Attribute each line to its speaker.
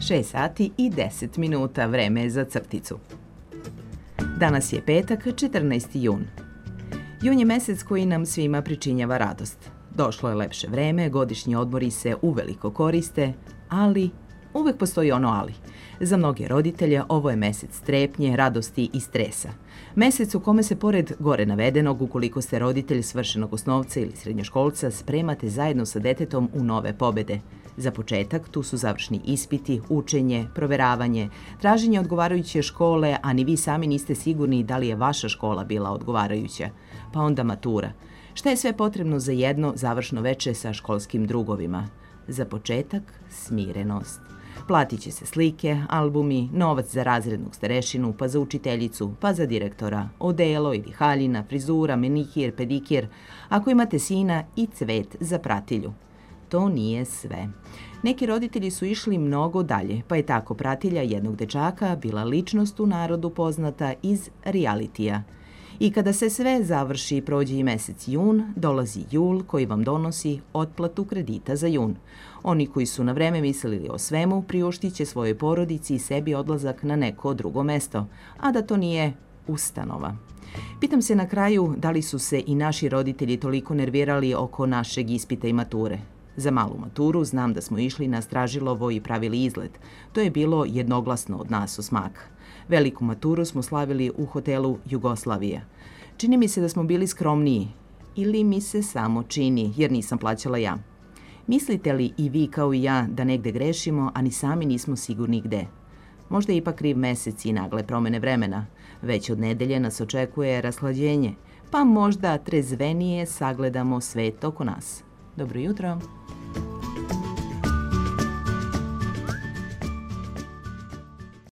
Speaker 1: 6 sati i 10 minuta, vreme je za crticu. Danas je petak, 14. jun. Jun je mesec koji nam svima pričinjava radost. Došlo je lepše vreme, godišnji odmori se uveliko koriste, ali uvek postoji ono ali. Za mnoge roditelje ovo je mesec strepnje, radosti i stresa. Mesec u kome se pored gore navedenog, ukoliko ste roditelj svršenog osnovca ili srednjoškolca, spremate zajedno sa detetom u nove pobede. Za početak tu su završni ispiti, učenje, proveravanje, traženje odgovarajuće škole, a ni vi sami niste sigurni da li je vaša škola bila odgovarajuća. Pa onda matura. Šta je sve potrebno za jedno završno veče sa školskim drugovima? Za početak, smirenost. Platit će se slike, albumi, novac za razrednog starešinu, pa za učiteljicu, pa za direktora, odelo ili haljina, frizura, menikir, pedikir, ako imate sina i cvet za pratilju. To nije sve. Neki roditelji su išli mnogo dalje, pa je tako pratilja jednog dečaka bila ličnost u narodu poznata iz realitija. I kada se sve završi i prođe i mesec jun, dolazi jul koji vam donosi otplatu kredita za jun. Oni koji su na vreme mislili o svemu, priuštit će svojoj porodici i sebi odlazak na neko drugo mesto, a da to nije ustanova. Pitam se na kraju da li su se i naši roditelji toliko nervirali oko našeg ispita i mature. Za malu maturu znam da smo išli na Stražilovo i pravili izlet. To je bilo jednoglasno od nas osmaka. Veliku maturu smo slavili u hotelu Jugoslavija. Čini mi se da smo bili skromniji. Ili mi se samo čini, jer nisam plaćala ja. Mislite li i vi kao i ja da negde grešimo, a ni sami nismo sigurni gde? Možda je ipak kriv mesec i nagle promene vremena. Već od nedelje nas očekuje rashlađenje, pa možda trezvenije sagledamo svet oko nas. Dobro jutro!